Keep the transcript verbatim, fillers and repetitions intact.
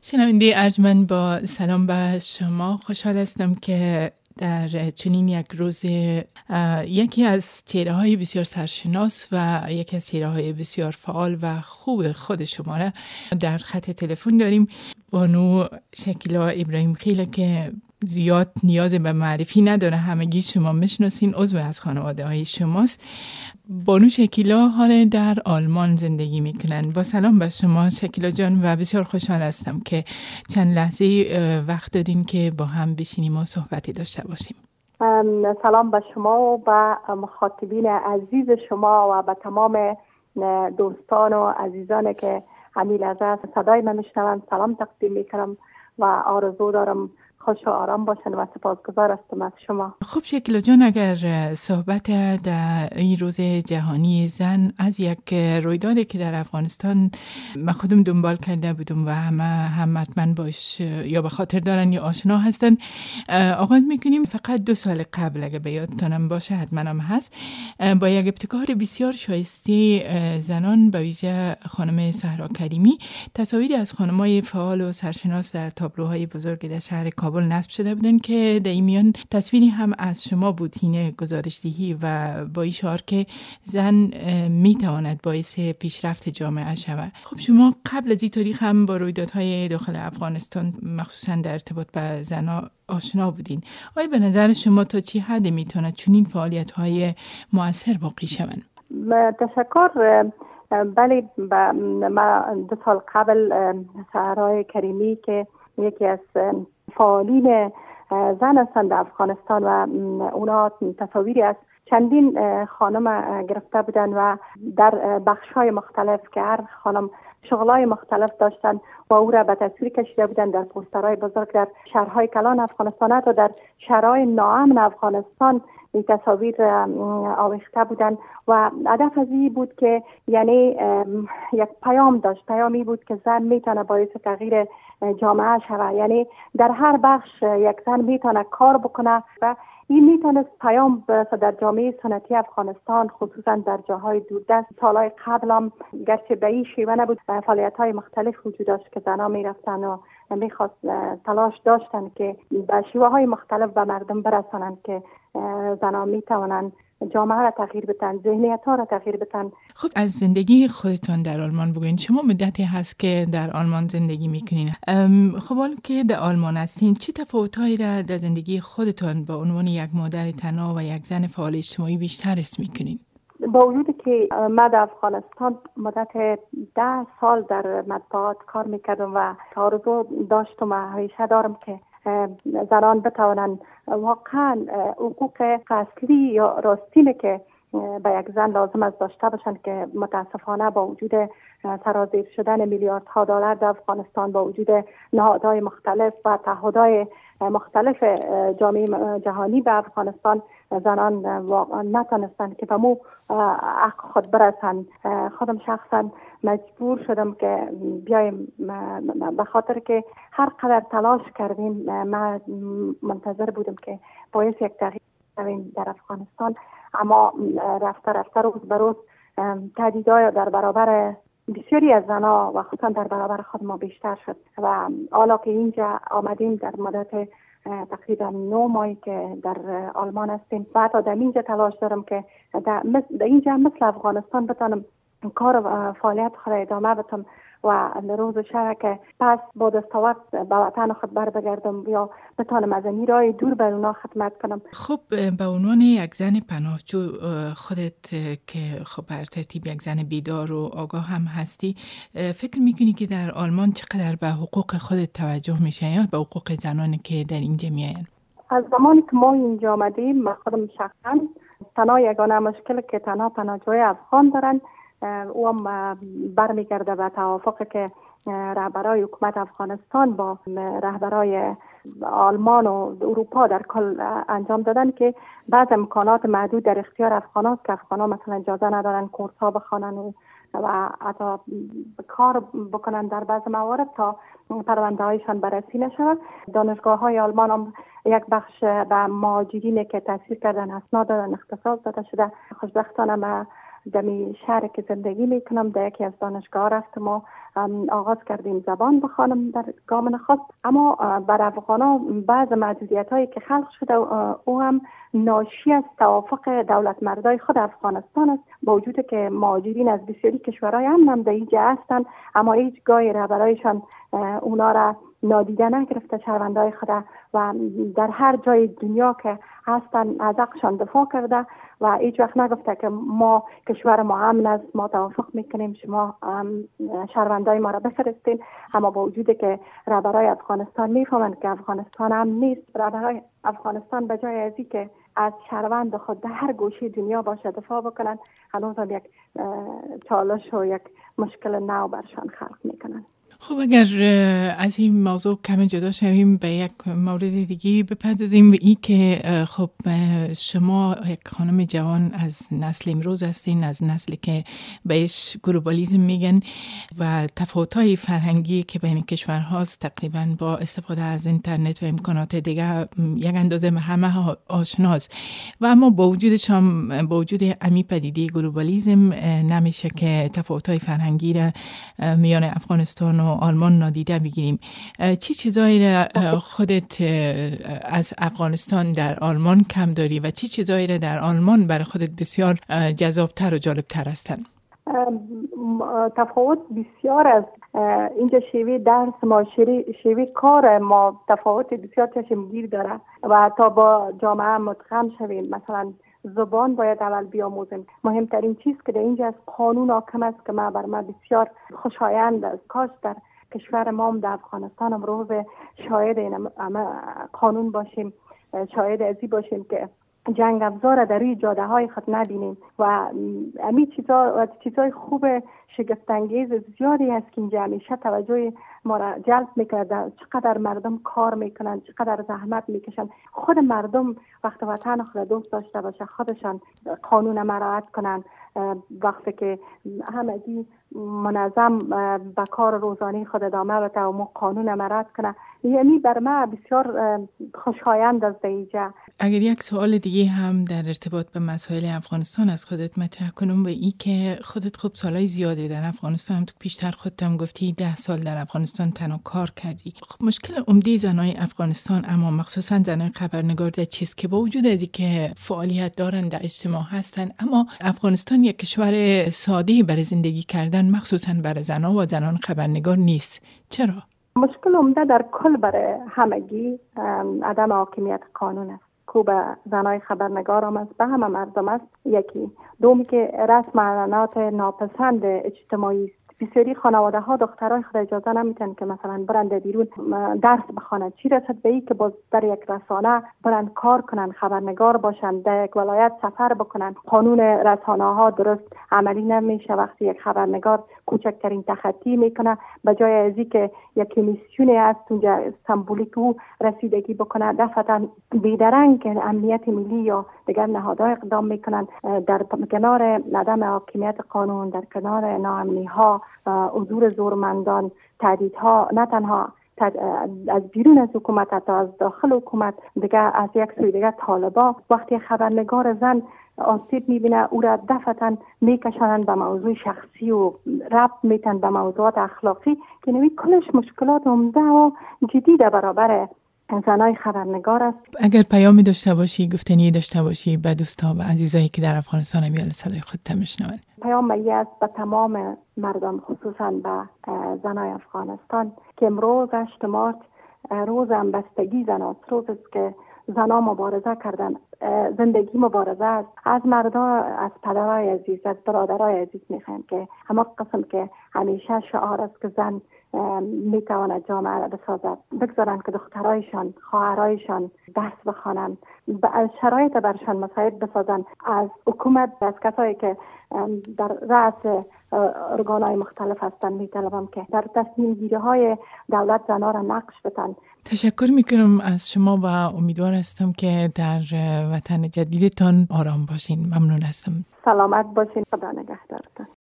شنونده ارجمند، با سلام به شما. خوشحال هستم که در چنین یک روز یکی از چهره های بسیار سرشناس و یکی از چهره های بسیار فعال و خوب خود شما را در خط تلفن داریم. بانو شکیلا ابراهیم خیلی که زیاد نیاز به معرفی نداره، همگی شما میشناسین، عضو از خانواده های شماست. بانو شکیلا حال در آلمان زندگی میکنن. با سلام به شما شکیلا جان و بسیار خوشحال هستم که چند لحظه وقت دادین که با هم بشینیم و صحبتی داشته باشیم. سلام به شما و به مخاطبین عزیز شما و به تمام دوستان و عزیزان که همین لحظه صدای من میشنوند سلام تقدیم میکنم و آرزو دارم خوش و آرام باشن و سپاسگزار هستم از شما. خب شکیلا جان، اگر صحبت در این روز جهانی زن از یک رویدادی که در افغانستان من خودم دنبال کرده بودم و همه هم حتما باش یا به خاطر دارن یا آشنا هستن آغاز میکنیم. فقط دو سال قبل اگه به یادتانم باشه حتما هم هست، با یک ابتکار بسیار شایسته زنان به ویژه خانم صحرا کریمی تصاویری از خانمای فعال و سرشناس در تابلوهای بزرگ در شهر کابل نصب شده بودن که در این میان تصویری هم از شما بود، این گزارشدهی و با این شعار که زن میتواند باعث پیشرفت جامعه شود. خب شما قبل از این تاریخ هم با رویدادهای داخل افغانستان مخصوصا در ارتباط با زنها آشنا بودین. آیا به نظر شما تا چی حد میتونه چنین فعالیت‌های مؤثر باقی شوند؟ تشکر. بله، ما دو سال قبل صحرای کریمی که یکی از فعالین زن هستند در افغانستان و اونا تصاویری از چندین خانم گرفته بودن و در بخش‌های مختلف که هر خانم شغلای مختلف داشتن و او را به تصویر کشیده بودن در پوسترهای بزرگ در شهرهای کلان افغانستان و در شهرهای ناامن افغانستان این تصاویر آویخته بودن و هدف از این بود که یعنی یک پیام داشت. پیامی بود که زن میتونه باعث تغییر جامعه شود، یعنی در هر بخش یک زن میتونه کار بکنه و این میتونه پیام برسه در جامعه سنتی افغانستان، خصوصا در جاهای دوردست. سالهای قبل هم گرچه به این شیوه نبود، فعالیت‌های مختلف وجود داشت که زنها میرفتن و میخواست تلاش داشتن که به شیوه های مختلف به مردم برسانند که زنها میتوانند جامعه را تغییر بدن، ذهنیت ها را تغییر بدن. خب از زندگی خودتان در آلمان بگوین. شما مدتی هست که در آلمان زندگی میکنین. خب حالا که در آلمان هستین چه تفاوت‌هایی را در زندگی خودتان با عنوان یک مادر تنها و یک زن فعال اجتماعی بیشتر حس میکنین؟ با وجودی که من در افغانستان مدت ده سال در مطبوعات کار میکردم و آرزو داشتم و همیشه دارم که زنان بتوانند واقعا حقوق اصلی یا راستینه که به یک زن لازم است داشته باشند که متاسفانه با وجود سرازیر شدن میلیاردها دلار در افغانستان، با وجود نهادهای مختلف و تعهدهای مختلف جامعه جهانی به افغانستان، زنان واقعا نتونستند که به مو حق خود برسند. خودم شخصا مجبور شدم که بیایم به خاطر که هر قدر تلاش کردیم من منتظر بودم که باعث یک تغییر شویم در افغانستان، اما رفته رفته روز به روز تهدیدها در برابر بسیاری از زنها و خصوصا در برابر خود ما بیشتر شد و حالا که اینجا آمدیم در مدت تقریبا نه ماهی که در آلمان هستیم و حتی در اینجا تلاش دارم که در, در اینجا مثل افغانستان بتانم کار و فعالیت خود ادامه بدم و روز شب که پس با دستاورد به وطن خود بر بگردم یا بتانم از این راه دور بر اونا خدمت کنم. خب به عنوان یک زن پناهجو خودت که خب بر ترتیب یک زن بیدار و آگاه هم هستی، فکر میکنی که در آلمان چقدر به حقوق خودت توجه میشه یا به حقوق زنانی که در اینجا میاین؟ از زمانی که ما اینجا آمدیم من خودم شخصا تنها یگانه مشکل که تنها پناهجوی افغان دارن او هم برمیگرده به توافقی که رهبرای حکومت افغانستان با رهبرای آلمان و اروپا در کل انجام دادن که بعض امکانات محدود در اختیار افغانات که افغانان مثلا اجازه ندارن کورس ها بخوانن و حتی کار بکنن در بعض موارد تا پرونده هایشان بررسی نشود. دانشگاه های آلمان هم یک بخش به مهاجرین که تحصیل کردن اسناد دادن اختصاص داده شده. خوشبختانه در شهر که زندگی میکنم در یکی از دانشگاه رفتم و آغاز کردیم زبان بخوانم در گام نخست. اما بر افغانا بعض محدودیت هایی که خلق شده او هم ناشی از توافق دولت مردای خود افغانستان است، با وجود که مهاجرین از بسیاری کشورهای هم هم در اینجا هستند، اما هیچ گاهی رهبرایشان اونا را نادیده نگرفته شهروندای خود و در هر جای دنیا که هستن از حقشان دفاع کرده و هیچ وقت نگفته که ما کشور ما امن است، ما توافق میکنیم شما شهروندای ما را بفرستین. اما با وجود که رهبرای افغانستان میفهمند که افغانستان امن نیست، رهبرای افغانستان به جای از که از شهروند خود در هر گوشه دنیا باشه دفاع بکنن، هنوز هم یک چالش و یک مشکل نو برشان خلق میکنن. خب اگر از این موضوع کمی جدا شویم به یک مورد دیگه بپردازیم، ای که خب شما یک خانم جوان از نسل امروز هستین، از نسلی که بهش گلوبالیسم میگن و تفاوت‌های فرهنگی که بین کشورهاست تقریبا با استفاده از اینترنت و امکانات دیگه یک اندازه همه آشناست و اما با وجودش هم با وجود امی پدیده گلوبالیسم نمیشه که تفاوت‌های فرهنگی را میان افغانستان و آلمان نادیده بگیریم. چی چیزایی را خودت از افغانستان در آلمان کم داری و چی چیزایی را در آلمان برای خودت بسیار جذابتر و جالبتر هستن؟ تفاوت بسیار از اینجا شیوه درس ما، شیوه کار ما تفاوت بسیار چشمگیر داره و تا با جامعه متقن شویم. مثلا زبان باید اول بیاموزیم. مهمترین چیز که در اینجا از قانون حاکم است که ما بر ما بسیار خوشایند است. کاش در کشور ما هم در افغانستان هم روز شاهد این قانون باشیم، شاهد ازی باشیم که جنگ افزار در روی جاده های خود نبینیم و امی چیزا چیزای خوب شگفت انگیز زیادی هست که اینجا همیشه توجه ما را جلب میکنه. چقدر مردم کار میکنن، چقدر زحمت میکشن. خود مردم وقت وطن خود دوست داشته باشه، خودشان قانون مراعات کنن، وقتی که همگی منظم به کار روزانه خود ادامه بده و ما قانون مراعات کنه، یعنی بر ما بسیار خوشایند است اینجا. اگر یک سوال دیگه هم در ارتباط به مسائل افغانستان از خودت مطرح کنم، به این که خودت خوب سالای زیاده در افغانستان هم تو پیشتر خودت هم گفتی ده سال در افغانستان تنها کار کردی. خب مشکل عمده زنای افغانستان اما مخصوصا زنای خبرنگار در چیست که با وجود از اینکه فعالیت دارن در اجتماع هستن، اما افغانستان یک کشور ساده برای زندگی کردن مخصوصا برای زنان و زنان خبرنگار نیست. چرا؟ مشکل عمده در کل برای همگی عدم حاکمیت قانون است. خوب زنای خبرنگار هم است، به همه مردم است. یکی دومی که رسم اعلانات ناپسند اجتماعی است. بسیاری خانواده ها دخترای خود اجازه نمیتن که مثلا برند بیرون درس بخوانند، چی رسد به این که باز در یک رسانه برند کار کنن، خبرنگار باشن، در یک ولایت سفر بکنن. قانون رسانه ها درست عملی نمیشه. وقتی یک خبرنگار کوچکترین تخطی میکنه، به جای از این که یک میسیونی است اونجا سمبولیک او رسیدگی بکنه، دفعتا بیدرنگ امنیت ملی یا دیگر نهادهای اقدام میکنن. در کنار عدم حاکمیت قانون، در کنار ناامنی ها، حضور زورمندان، تهدیدها، نه تنها از بیرون از حکومت حتی از داخل حکومت، دیگه از یک سوی دیگه طالبا، وقتی خبرنگار زن آسیب میبینه او را دفعتا میکشانن به موضوع شخصی و ربط میتن به موضوعات اخلاقی که نوی کلش مشکلات عمده و جدی در برابر زنای خبرنگار است. اگر پیامی داشته باشی، گفتنی داشته باشی به دوستا و عزیزایی که در افغانستان میال صدای خود تمشنون، پیام می است به تمام مردم، خصوصا به زنای افغانستان که امروز هشت مارچ روز همبستگی زن است، روز است که زنها مبارزه کردن، زندگی مبارزه است. از مردان، از پدرای عزیز، از برادرای عزیز میخوایم که همه قسم که همیشه شعار است که زن میتواند جامعه را بسازد، بگذارن که دخترایشان، خواهرایشان درس بخوانند، از شرایط برشان مساعد بسازن. از حکومت، از کسایی که در رأس ارگانهای مختلف هستند میطلبم که در تصمیم گیری های دولت زنها را نقش بدن. تشکر میکنم از شما و امیدوار هستم که در وطن جدیدتان آرام باشین. ممنون هستم. سلامت باشین. خدا نگهدارتان.